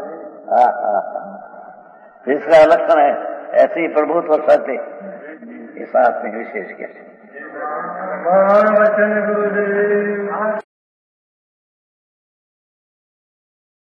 S1: तीसरा लक्षण है ऐसी प्रभुत्व शक्ति. इस बात में विशेष क्या
S2: वचन गुरुदेव